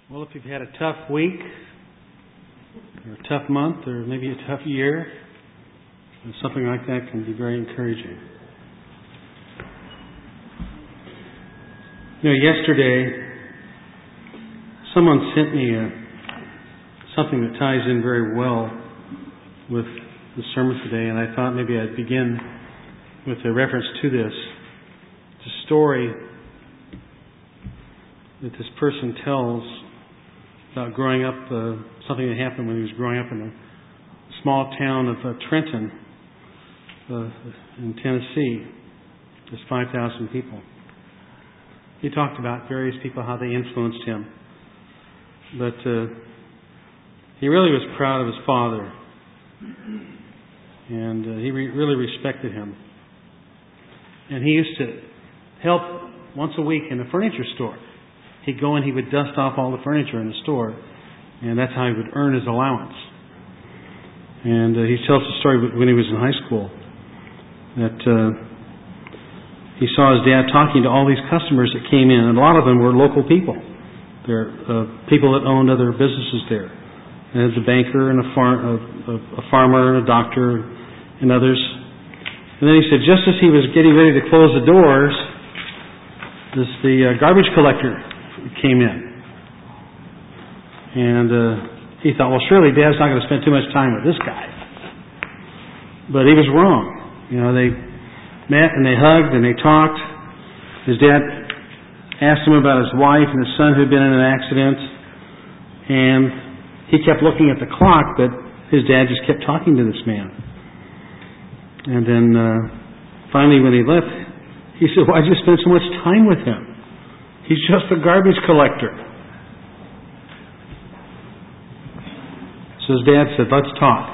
Well, if you've had a tough week, or a tough month, or maybe a tough year, something like that can be very encouraging. Yesterday, someone sent me something that ties in very well with the sermon today, and I thought maybe I'd begin with a reference to this. It's a story that this person tells about growing up, something that happened when he was growing up in a small town of Trenton in Tennessee. There's 5,000 people. He talked about various people, how they influenced him. But he really was proud of his father. And he really respected him. And he used to help once a week in a furniture store. He'd go and he would dust off all the furniture in the store, and that's how he would earn his allowance. And he tells the story when he was in high school that he saw his dad talking to all these customers that came in, and a lot of them were local people. They're people that owned other businesses there. And the banker and a farmer and a doctor and others. And then he said, just as he was getting ready to close the doors, the garbage collector came in. And he thought, well, surely Dad's not going to spend too much time with this guy. But he was wrong. They met and they hugged and they talked. His dad asked him about his wife and his son who'd been in an accident. And he kept looking at the clock, but his dad just kept talking to this man. And then finally when he left, he said, why'd you spend so much time with him? He's just a garbage collector. So his dad said, let's talk.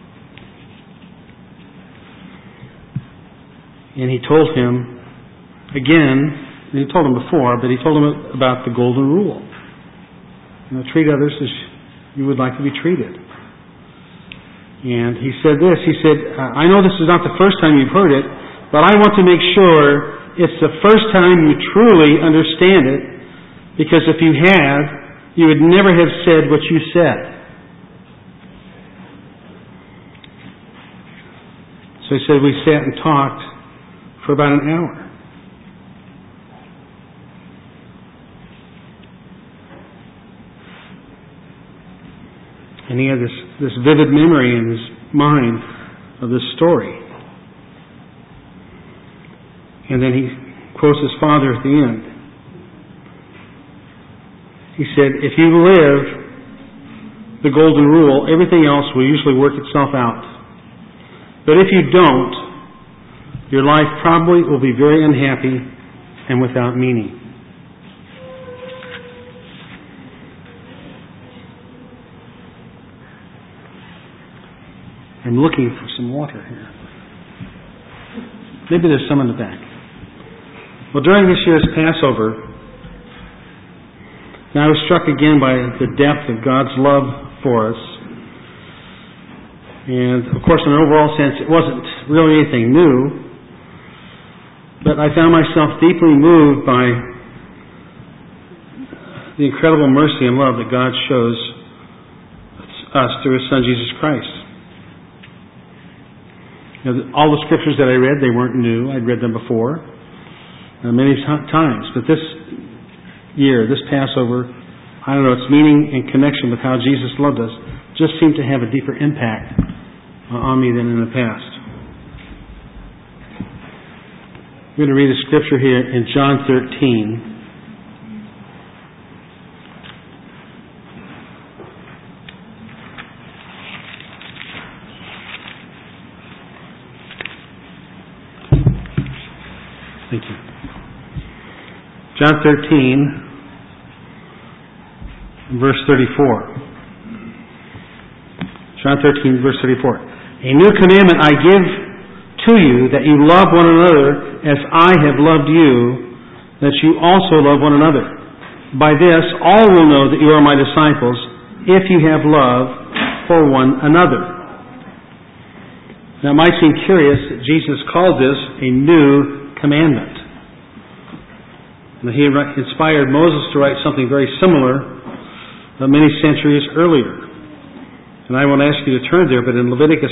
And he told him, again, he told him before, but he told him about the golden rule. Treat others as you would like to be treated. And he said this, he said, I know this is not the first time you've heard it, but I want to make sure it's the first time you truly understand it, because if you had, you would never have said what you said. So he said we sat and talked for about an hour. And he had this vivid memory in his mind of this story. And then he quotes his father at the end. He said, if you live the golden rule, everything else will usually work itself out. But if you don't, your life probably will be very unhappy and without meaning. I'm looking for some water here. Maybe there's some in the back. Well, during this year's Passover, I was struck again by the depth of God's love for us. And, of course, in an overall sense, it wasn't really anything new. But I found myself deeply moved by the incredible mercy and love that God shows us through His Son, Jesus Christ. All the scriptures that I read, they weren't new. I'd read them before many times. But this year, this Passover, I don't know, its meaning and connection with how Jesus loved us just seemed to have a deeper impact on me than in the past. I'm going to read a scripture here in John 13. Thank you. John 13, verse 34. John 13, verse 34. A new commandment I give to you, that you love one another as I have loved you, that you also love one another. By this, all will know that you are my disciples, if you have love for one another. Now, it might seem curious that Jesus called this a new commandment. He inspired Moses to write something very similar many centuries earlier. And I won't ask you to turn there, but in Leviticus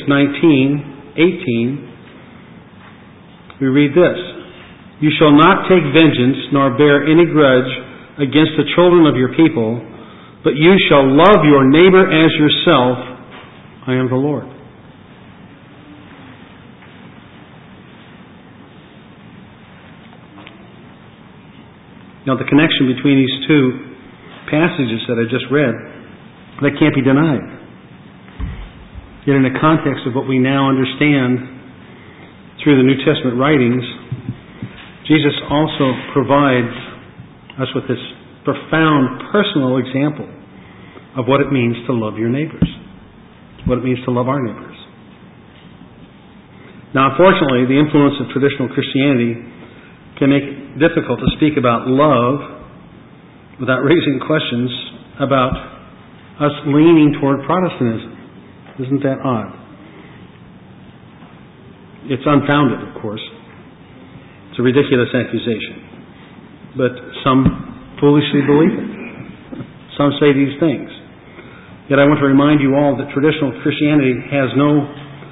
19:18, we read this: "You shall not take vengeance, nor bear any grudge against the children of your people, but you shall love your neighbor as yourself. I am the Lord." Now, the connection between these two passages that I just read, that can't be denied. Yet in the context of what we now understand through the New Testament writings, Jesus also provides us with this profound personal example of what it means to love your neighbors, what it means to love our neighbors. Now, unfortunately, the influence of traditional Christianity can make it difficult to speak about love without raising questions about us leaning toward Protestantism. Isn't that odd? It's unfounded, of course. It's a ridiculous accusation. But some foolishly believe it. Some say these things. Yet I want to remind you all that traditional Christianity has no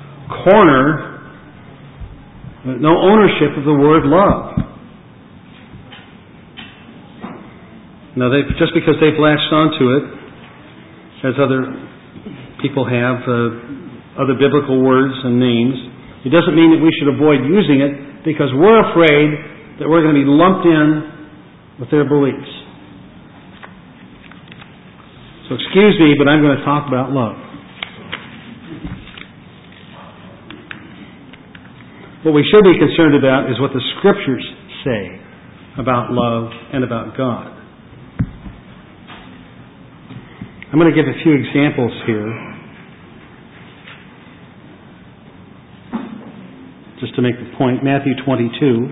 ownership of the word love. Now, just because they've latched onto it, as other people have, other biblical words and names, it doesn't mean that we should avoid using it because we're afraid that we're going to be lumped in with their beliefs. So excuse me, but I'm going to talk about love. What we should be concerned about is what the Scriptures say about love and about God. I'm going to give a few examples here, just to make the point. Matthew 22.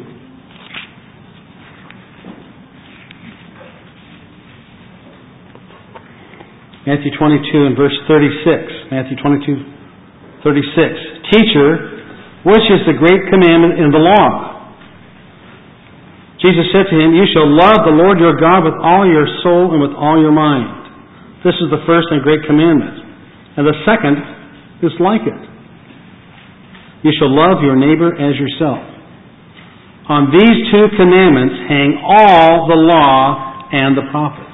Matthew 22 and verse 36. Matthew 22:36. "Teacher, which is the great commandment in the law?" Jesus said to him, "You shall love the Lord your God with all your soul and with all your mind. This is the first and great commandment. And the second is like it. You shall love your neighbor as yourself. On these two commandments hang all the law and the prophets."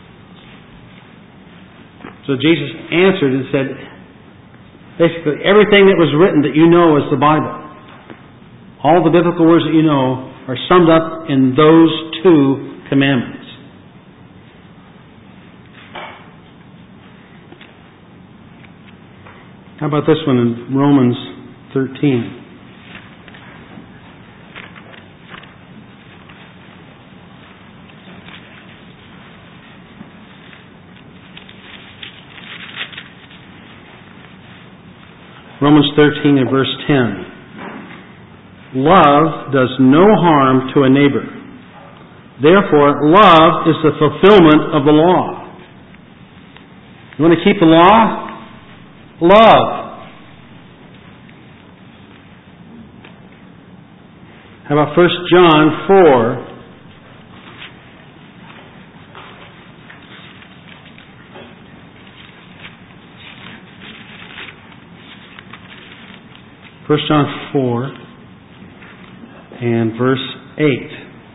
So Jesus answered and said, basically, everything that was written that you know is the Bible. All the biblical words that you know are summed up in those two commandments. How about this one in Romans 13? Romans 13 and verse 10. "Love does no harm to a neighbor. Therefore, love is the fulfillment of the law." You want to keep the law? Love. How about 1 John 4? First John 4 and verse 8.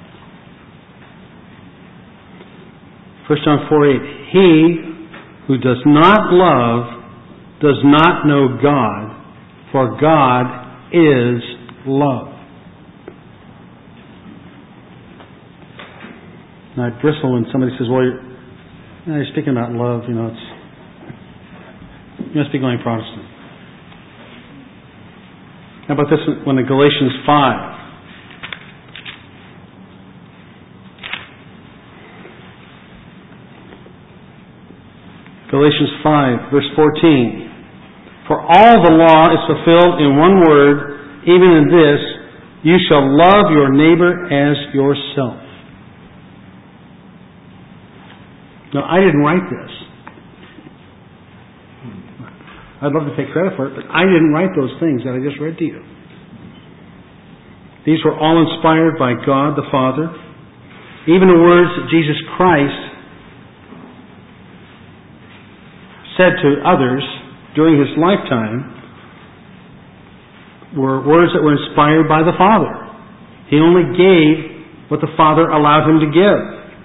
1 John 4:8. "He who does not love does not know God, for God is love." Now I bristle when somebody says, "Well, you're speaking about love, you must be going Protestant." How about this one in Galatians 5? Galatians 5, verse 14. "For all the law is fulfilled in one word, even in this, you shall love your neighbor as yourself." Now, I didn't write this. I'd love to take credit for it, but I didn't write those things that I just read to you. These were all inspired by God the Father. Even the words that Jesus Christ said to others during his lifetime were words that were inspired by the Father. He only gave what the Father allowed him to give.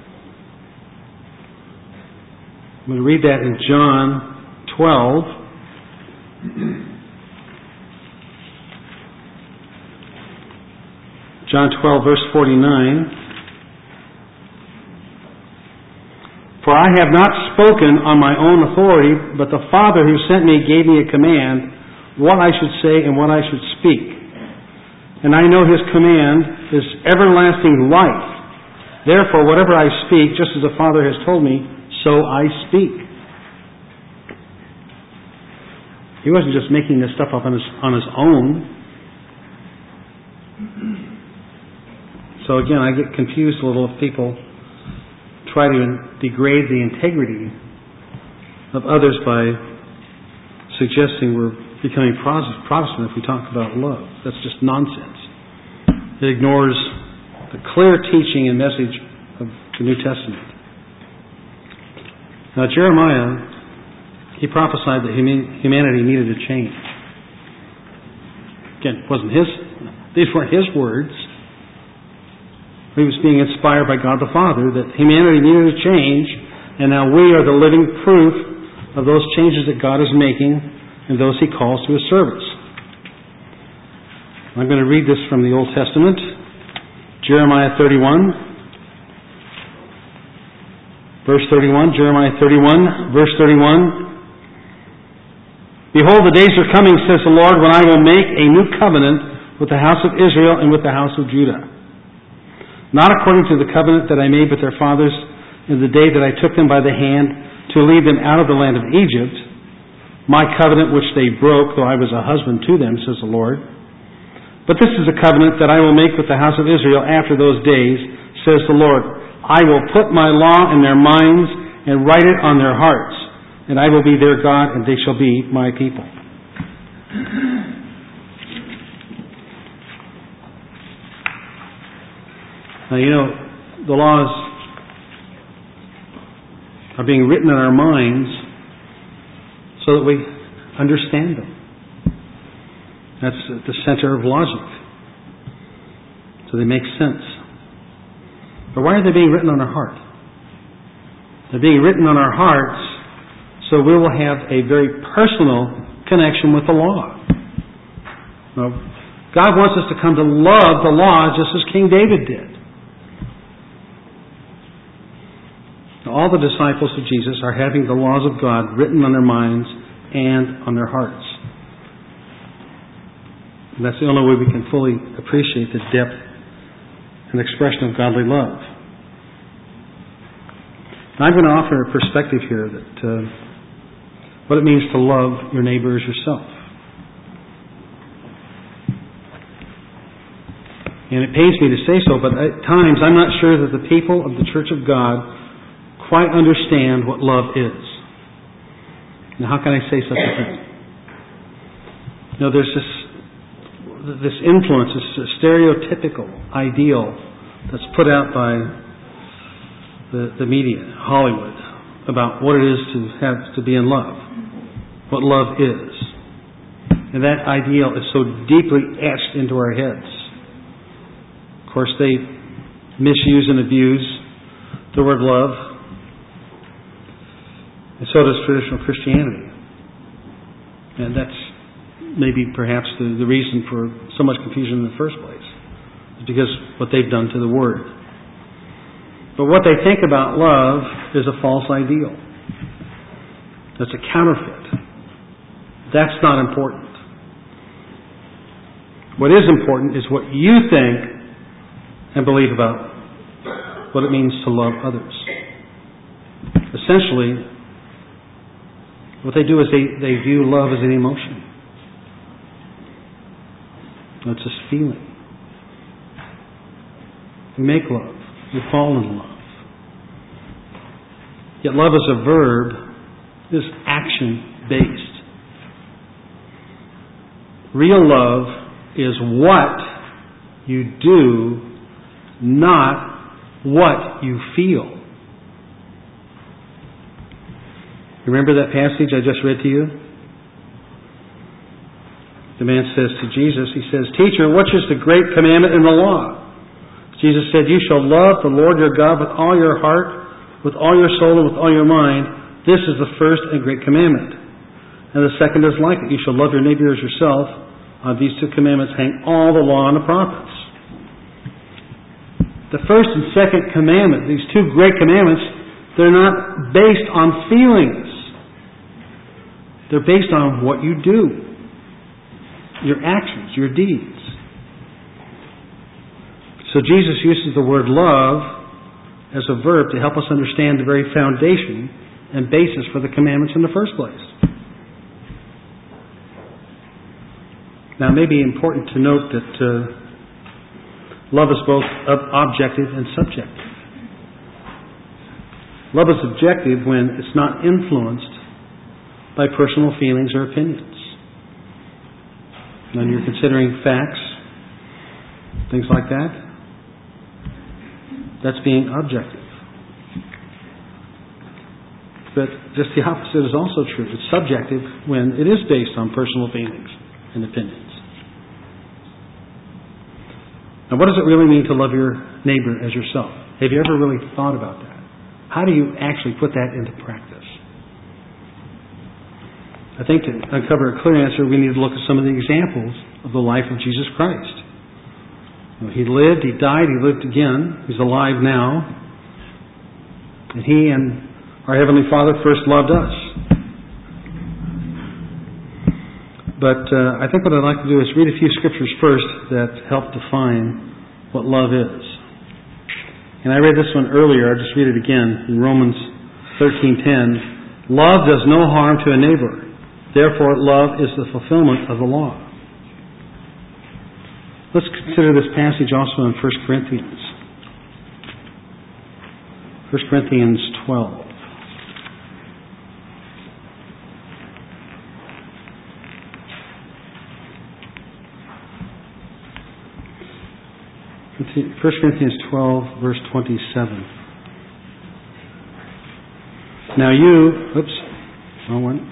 I'm going to read that in John 12. John 12, verse 49. For I have not spoken on my own authority, but the Father who sent me gave me a command, what I should say and what I should speak. And I know His command is everlasting life. Therefore, whatever I speak, just as the Father has told me, so I speak. He wasn't just making this stuff up on his own. So again, I get confused a little if people try to degrade the integrity of others by suggesting we're becoming Protestant if we talk about love. That's just nonsense. It ignores the clear teaching and message of the New Testament. Now, Jeremiah, he prophesied that humanity needed a change. Again, these weren't his words. He was being inspired by God the Father that humanity needed a change, and now we are the living proof of those changes that God is making and those He calls to His service. I'm going to read this from the Old Testament, Jeremiah 31, verse 31, Jeremiah 31, verse 31. Behold, the days are coming, says the Lord, when I will make a new covenant with the house of Israel and with the house of Judah. Not according to the covenant that I made with their fathers in the day that I took them by the hand to lead them out of the land of Egypt, my covenant which they broke, though I was a husband to them, says the Lord. But this is a covenant that I will make with the house of Israel after those days, says the Lord. I will put my law in their minds and write it on their hearts, and I will be their God, and they shall be my people. Now, the laws are being written in our minds so that we understand them. That's at the center of logic. So they make sense. But why are they being written on our heart? They're being written on our hearts so we will have a very personal connection with the law. Now, God wants us to come to love the law just as King David did. All the disciples of Jesus are having the laws of God written on their minds and on their hearts. And that's the only way we can fully appreciate the depth and expression of godly love. Now, I'm going to offer a perspective here that what it means to love your neighbor as yourself. And it pains me to say so, but at times I'm not sure that the people of the Church of God quite understand what love is. Now, how can I say such a thing? There's this influence, this stereotypical ideal that's put out by the media, Hollywood, about what it is to have to be in love, what love is. And that ideal is so deeply etched into our heads. Of course, they misuse and abuse the word love. And so does traditional Christianity. And that's maybe perhaps the reason for so much confusion in the first place. It's because what they've done to the Word. But what they think about love is a false ideal. That's a counterfeit. That's not important. What is important is what you think and believe about what it means to love others. Essentially, what they do is they view love as an emotion. It's this feeling. We make love. We fall in love. Yet love as a verb is action-based. Real love is what you do, not what you feel. Remember that passage I just read to you? The man says to Jesus, he says, "Teacher, which is the great commandment in the law?" Jesus said, "You shall love the Lord your God with all your heart, with all your soul, and with all your mind. This is the first and great commandment. And the second is like it. You shall love your neighbor as yourself. On these two commandments hang all the law and the prophets." The first and second commandment, these two great commandments, they're not based on feelings. They're based on what you do, your actions, your deeds. So Jesus uses the word love as a verb to help us understand the very foundation and basis for the commandments in the first place. Now, it may be important to note that love is both objective and subjective. Love is objective when it's not influenced by personal feelings or opinions. When you're considering facts, things like that, that's being objective. But just the opposite is also true. It's subjective when it is based on personal feelings and opinions. Now, what does it really mean to love your neighbor as yourself? Have you ever really thought about that? How do you actually put that into practice? I think to uncover a clear answer, we need to look at some of the examples of the life of Jesus Christ. He lived, He died, He lived again. He's alive now. And He and our Heavenly Father first loved us. But I think what I'd like to do is read a few scriptures first that help define what love is. And I read this one earlier. I'll just read it again in Romans 13:10. "Love does no harm to a neighbor. Therefore, love is the fulfillment of the law." Let's consider this passage also in 1 Corinthians. 1 Corinthians 12. 1 Corinthians 12, verse 27. Now you, wrong one.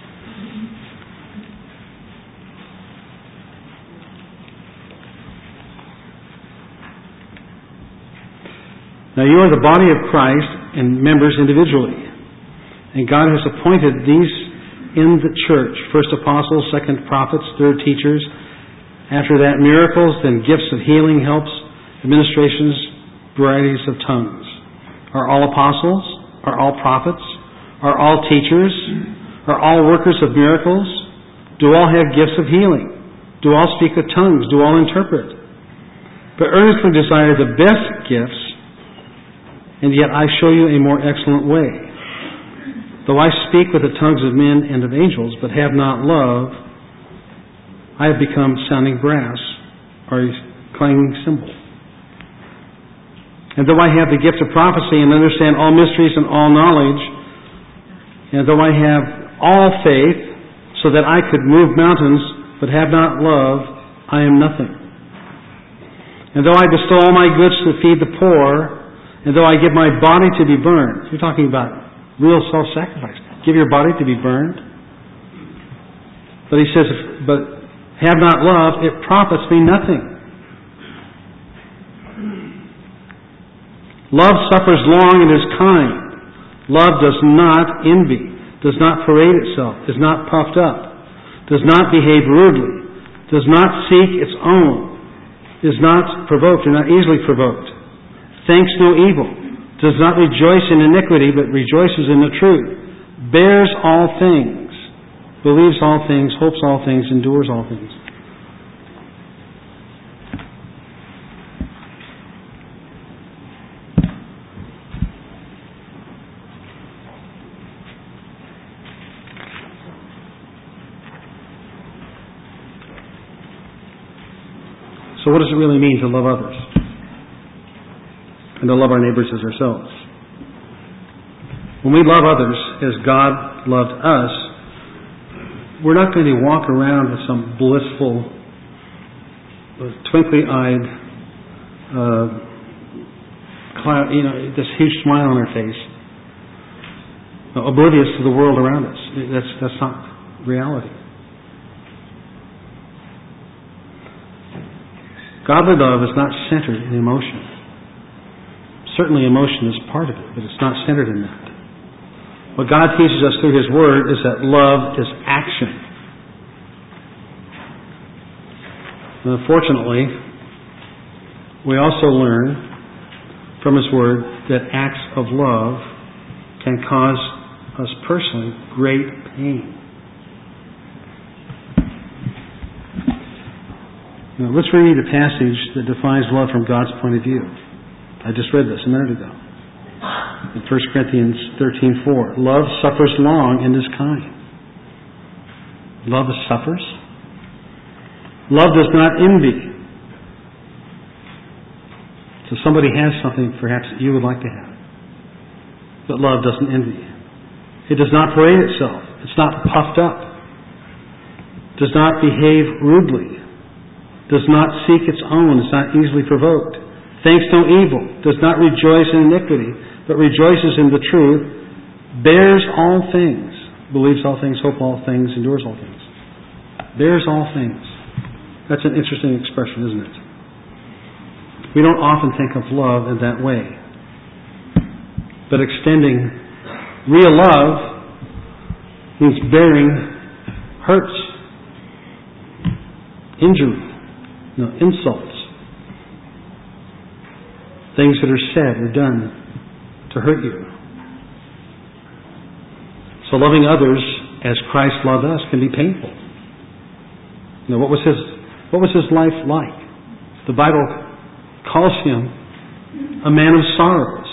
Now you are the body of Christ and members individually. And God has appointed these in the church: first apostles, second prophets, third teachers, after that miracles, then gifts of healing, helps, administrations, varieties of tongues. Are all apostles? Are all prophets? Are all teachers? Are all workers of miracles? Do all have gifts of healing? Do all speak with tongues? Do all interpret? But earnestly desire the best gifts, and yet I show you a more excellent way. Though I speak with the tongues of men and of angels, but have not love, I have become sounding brass or a clanging cymbal. And though I have the gift of prophecy and understand all mysteries and all knowledge, and though I have all faith so that I could move mountains, but have not love, I am nothing. And though I bestow all my goods to feed the poor, and though I give my body to be burned — you're talking about real self-sacrifice. Give your body to be burned. But he says, but have not love, it profits me nothing. Love suffers long and is kind. Love does not envy, does not parade itself, is not puffed up, does not behave rudely, does not seek its own, is not provoked, or not easily provoked, thinks no evil, does not rejoice in iniquity, but rejoices in the truth, bears all things, believes all things, hopes all things, endures all things. So what does it really mean to love others? And to love our neighbors as ourselves? When we love others as God loved us, we're not going to walk around with some blissful, twinkly-eyed, cloud, this huge smile on our face. oblivious to the world around us. That's not reality. Godly love is not centered in emotion. Certainly emotion is part of it, but it's not centered in that. What God teaches us through His Word is that love is action. And unfortunately, we also learn from His Word that acts of love can cause us personally great pain. Now, let's read a passage that defines love from God's point of view. I just read this a minute ago. In 1 Corinthians 13:4. Love suffers long and is kind. Love suffers. Love does not envy. So somebody has something perhaps that you would like to have. But love doesn't envy. It does not parade itself. It's not puffed up. Does not behave rudely. Does not seek its own, is not easily provoked, thinks no evil, does not rejoice in iniquity, but rejoices in the truth, bears all things, believes all things, hopes all things, endures all things. Bears all things. That's an interesting expression, isn't it? We don't often think of love in that way. But extending real love means bearing hurts, injury, insults, things that are said or done to hurt you. So loving others as Christ loved us can be painful. What was his life like? The Bible calls Him a man of sorrows.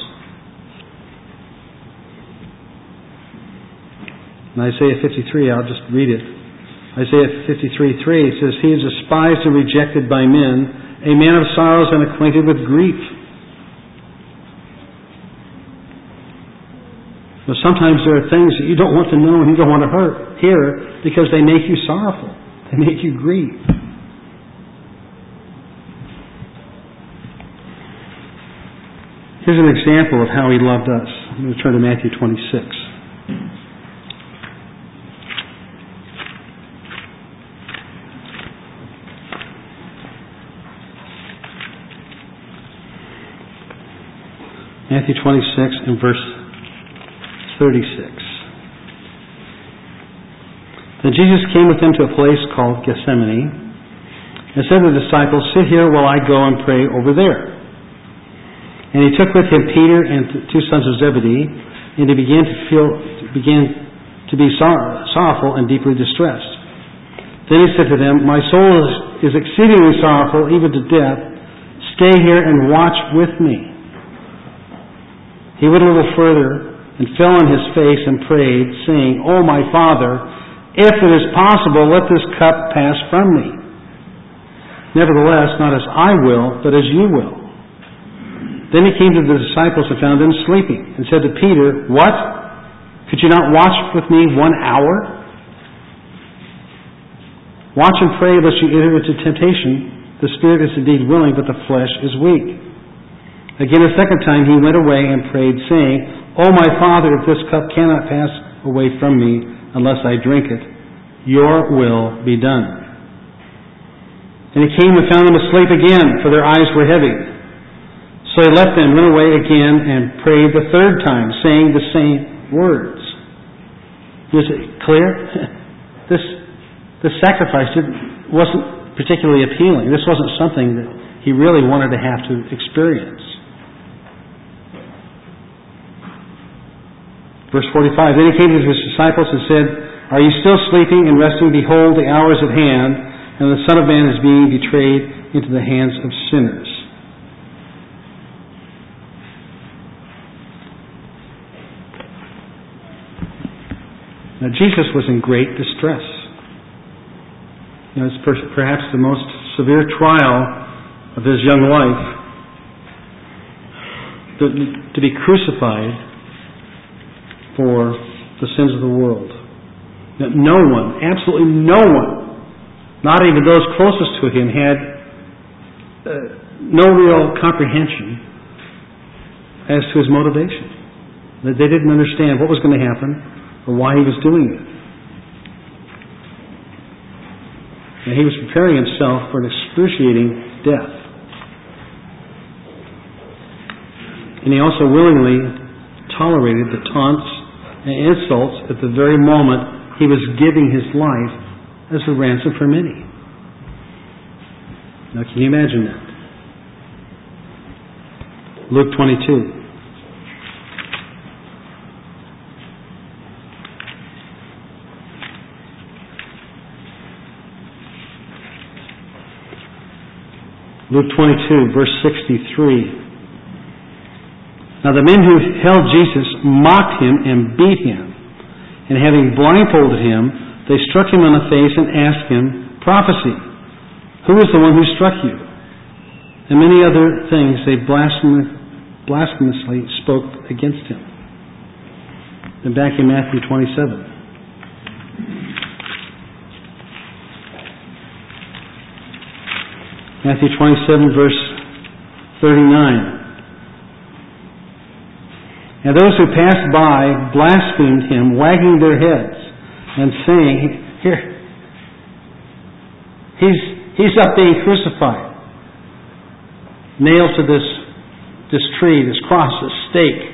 In Isaiah 53, I'll just read it. Isaiah 53:3 says, He is despised and rejected by men, a man of sorrows and acquainted with grief. But sometimes there are things that you don't want to know and you don't want to hear because they make you sorrowful. They make you grieve. Here's an example of how He loved us. I'm going to turn to Matthew 26. Matthew 26 and verse 36. Then Jesus came with them to a place called Gethsemane and said to the disciples, Sit here while I go and pray over there. And He took with Him Peter and the two sons of Zebedee, and He began to be sorrowful and deeply distressed. Then He said to them, My soul is exceedingly sorrowful, even to death. Stay here and watch with me. He went a little further and fell on His face and prayed, saying, O my Father, if it is possible, let this cup pass from me. Nevertheless, not as I will, but as you will. Then He came to the disciples and found them sleeping, and said to Peter, What? Could you not watch with me 1 hour? Watch and pray lest you enter into temptation. The spirit is indeed willing, but the flesh is weak. Again, a second time He went away and prayed, saying, O my Father, if this cup cannot pass away from me unless I drink it, your will be done. And He came and found them asleep again, for their eyes were heavy. So He left them, went away again, and prayed the third time, saying the same words. Is it clear? This sacrifice wasn't particularly appealing. This wasn't something that He really wanted to have to experience. Verse 45, Then He came to His disciples and said, Are you still sleeping and resting? Behold, the hour is at hand, and the Son of Man is being betrayed into the hands of sinners. Now, Jesus was in great distress. It's perhaps the most severe trial of His young life. To be crucified for the sins of the world. That no one, absolutely no one, not even those closest to Him, had no real comprehension as to His motivation. That they didn't understand what was going to happen or why he was doing it. And he was preparing himself for an excruciating death. And he also willingly tolerated the taunts and insults at the very moment he was giving his life as a ransom for many. Now, can you imagine that? Luke 22. Luke 22, verse 63. Now the men who held Jesus mocked him and beat him. And having blindfolded him, they struck him on the face and asked him, "Prophesy, who is the one who struck you?" And many other things they blasphemously spoke against him. Then back in Matthew 27. Matthew 27, verse 39. And those who passed by blasphemed him, wagging their heads and saying, "Here, he's up being crucified, nailed to this tree, this cross, this stake."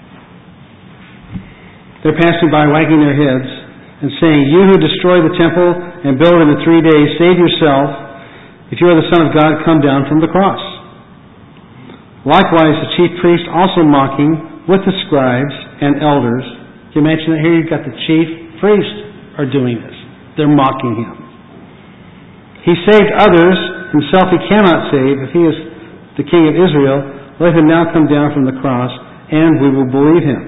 They're passing by, wagging their heads and saying, "You who destroy the temple and build it in 3 days, save yourself. If you are the Son of God, come down from the cross." Likewise, the chief priests also mocking with the scribes and elders. Can you imagine that? Here you've got the chief priests are doing this. They're mocking him. He saved others, himself he cannot save. If he is the King of Israel, let him now come down from the cross, and we will believe him.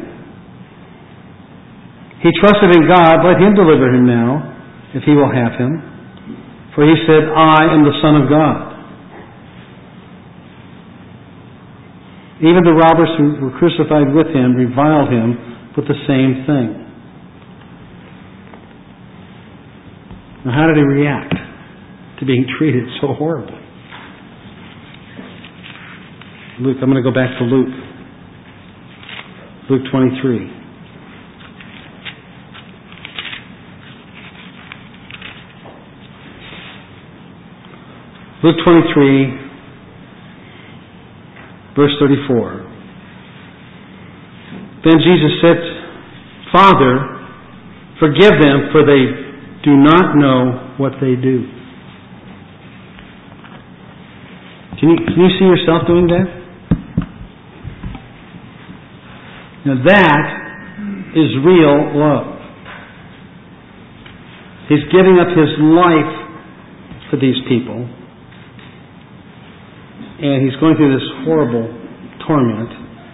He trusted in God, let him deliver him now, if he will have him. For he said, "I am the Son of God." Even the robbers who were crucified with him reviled him with the same thing. Now, how did he react to being treated so horribly? Luke, I'm going to go back to Luke. Luke 23. Luke 23, verse 34. Then Jesus said, "Father, forgive them, for they do not know what they do." Can you see yourself doing that? Now that is real love. He's giving up his life for these people. And he's going through this horrible torment.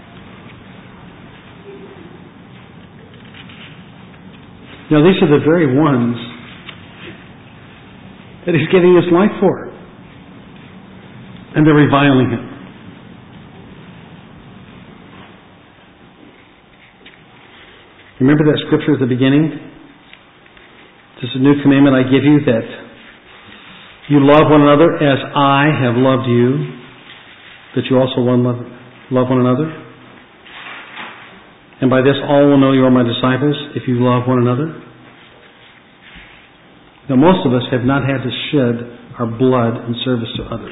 Now, these are the very ones that he's giving his life for. And they're reviling him. Remember that scripture at the beginning? This is a new commandment I give you, that you love one another as I have loved you. That you also love one another. And by this all will know you are my disciples, if you love one another. Now, most of us have not had to shed our blood in service to others.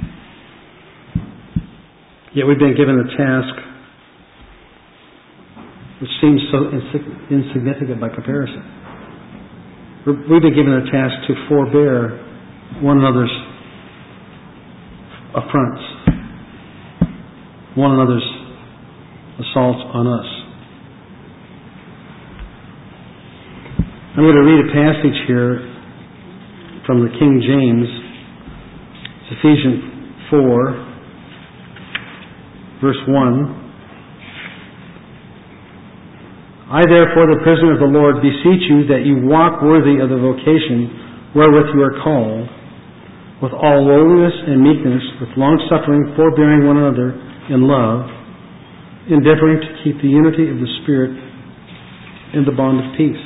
Yet we've been given a task which seems so insignificant by comparison. We've been given a task to forbear one another's affronts, one another's assaults on us. I'm going to read a passage here from the King James. It's Ephesians 4, verse 1. "I therefore, the prisoner of the Lord, beseech you that you walk worthy of the vocation wherewith you are called, with all lowliness and meekness, with long-suffering, forbearing one another in love, endeavoring to keep the unity of the Spirit in the bond of peace."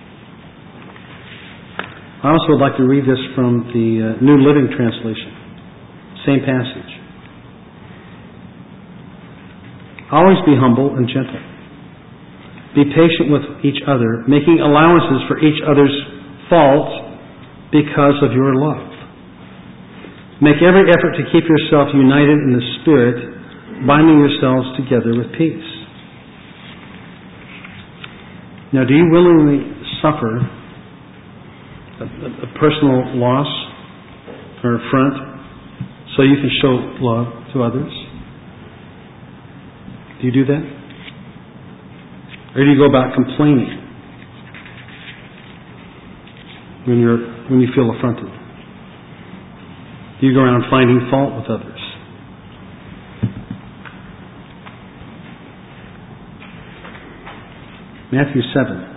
I also would like to read this from the New Living Translation. Same passage. "Always be humble and gentle, Be patient with each other, making allowances for each other's faults because of your love. Make every effort to keep yourself united in the Spirit, binding yourselves together with peace. Now, do you willingly suffer a personal loss or affront so you can show love to others? Do you do that? Or do you go about complaining when you feel affronted? Do you go around finding fault with others? Matthew 7.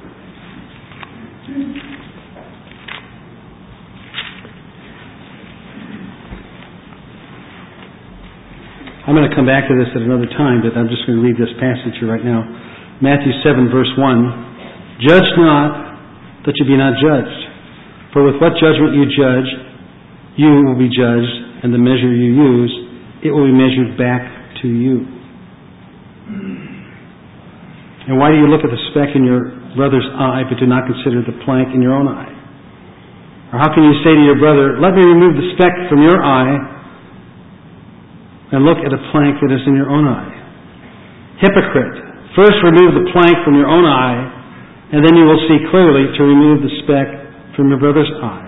I'm going to come back to this at another time, but I'm just going to read this passage here right now. Matthew 7, verse 1. Judge not, that you be not judged. For with what judgment you judge, you will be judged, and the measure you use, it will be measured back to you. And why do you look at the speck in your brother's eye, but do not consider the plank in your own eye? Or how can you say to your brother, let me remove the speck from your eye, and look at a plank that is in your own eye? Hypocrite! First remove the plank from your own eye, and then you will see clearly to remove the speck from your brother's eye.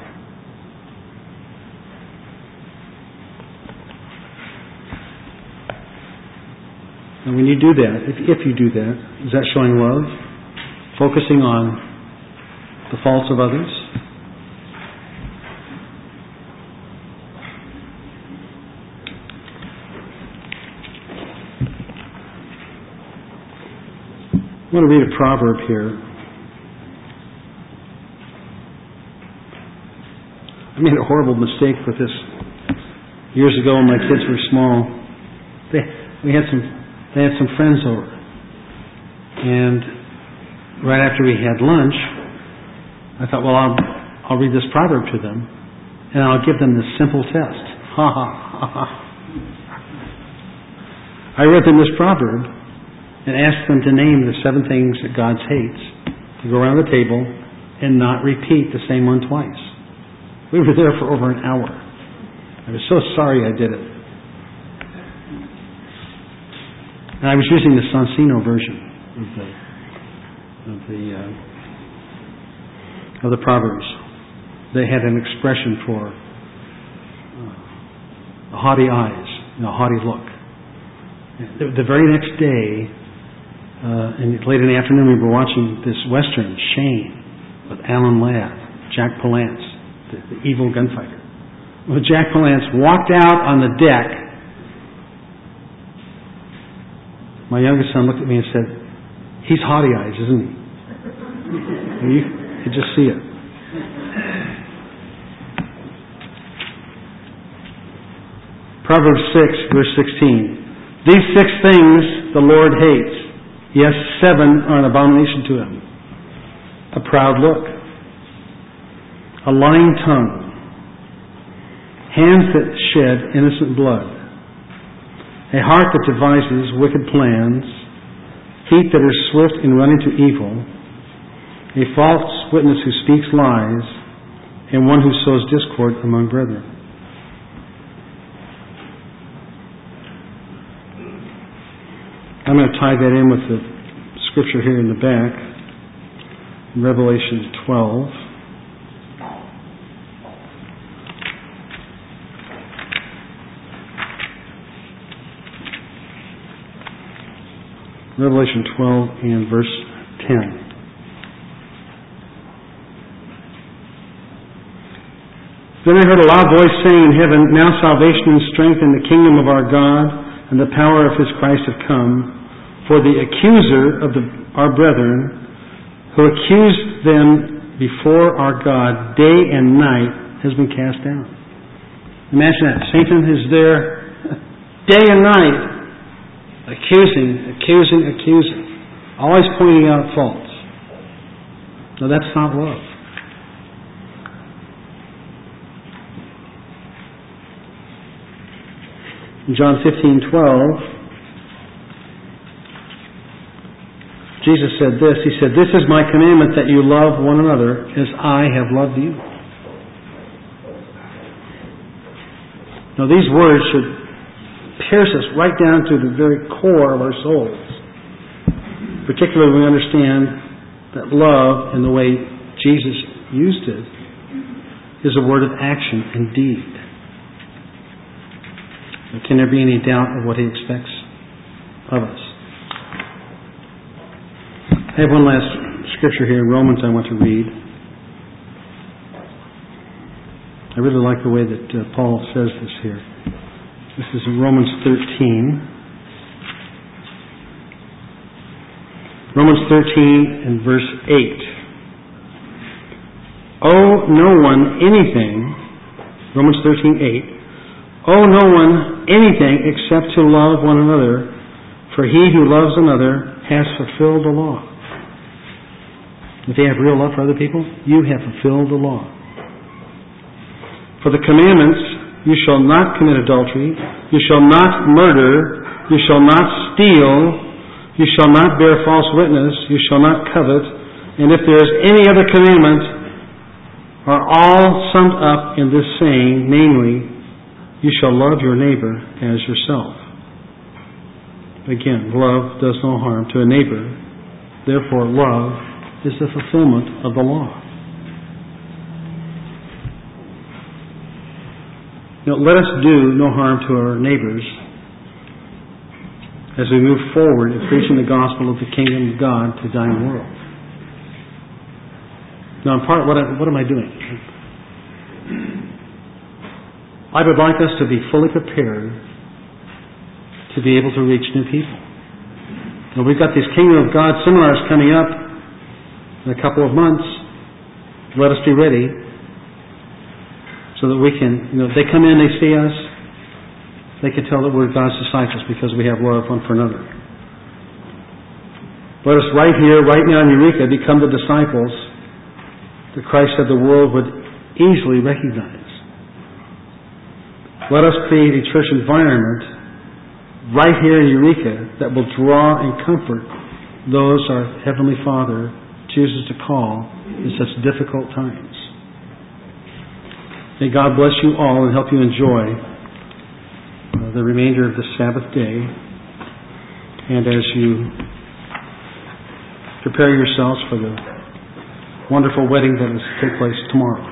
And when you do that, if you do that, is that showing love? Focusing on the faults of others? I want to read a proverb here. I made a horrible mistake with this years ago when my kids were small. They had some friends over, and right after we had lunch, I thought, well, I'll read this proverb to them, and I'll give them this simple test. Ha ha ha ha. I read them this proverb and asked them to name the 7 things that God hates, to go around the table and not repeat the same one twice. We were there for over an hour. I was so sorry I did it. And I was using the Sonsino version of the Proverbs. They had an expression for haughty eyes, haughty look. The very next day, and late in the afternoon, we were watching this Western, Shane, with Alan Ladd, Jack Palance, the evil gunfighter. Well, Jack Palance walked out on the deck. My youngest son looked at me and said, he's haughty eyes, isn't he? And you could just see it. Proverbs 6, verse 16. These 6 things the Lord hates. Yes, 7 are an abomination to him. A proud look, a lying tongue, hands that shed innocent blood, a heart that devises wicked plans, feet that are swift in running to evil, a false witness who speaks lies, and one who sows discord among brethren. I'm going to tie that in with the scripture here in the back, Revelation 12. Revelation 12 and verse 10. Then I heard a loud voice saying in heaven, now salvation and strength in the kingdom of our God and the power of his Christ have come. For the accuser of our brethren, who accused them before our God day and night, has been cast down. Imagine that. Satan is there day and night, accusing, always pointing out faults. No, that's not love. In John 15:12, Jesus said this. He said, "This is my commandment, that you love one another as I have loved you." Now these words should pierce us right down to the very core of our souls. Particularly when we understand that love, in the way Jesus used it, is a word of action and deed. Can there be any doubt of what He expects of us? I have one last scripture here in Romans I want to read. I really like the way that Paul says this here. This is in Romans 13. Romans 13 and verse 8. Owe no one anything, Romans 13:8. Owe no one anything except to love one another, for he who loves another has fulfilled the law. If you have real love for other people, you have fulfilled the law. For the commandments, you shall not commit adultery, you shall not murder, you shall not steal, you shall not bear false witness, you shall not covet, and if there is any other commandment, are all summed up in this saying, namely, you shall love your neighbor as yourself. Again, love does no harm to a neighbor. Therefore, love is the fulfillment of the law. Let us do no harm to our neighbors as we move forward in preaching the gospel of the kingdom of God to a dying world. Now, in part, what am I doing? I would like us to be fully prepared to be able to reach new people. Now, we've got these Kingdom of God seminars coming up in a couple of months. Let us be ready so that we can, they come in, they see us, they can tell that we're God's disciples because we have love one for another. Let us right here, right now in Eureka, become the disciples that Christ said the world would easily recognize. Let us create a church environment right here in Eureka that will draw and comfort those our Heavenly Father chooses to call in such difficult times. May God bless you all and help you enjoy the remainder of the Sabbath day. And as you prepare yourselves for the wonderful wedding that is to take place tomorrow.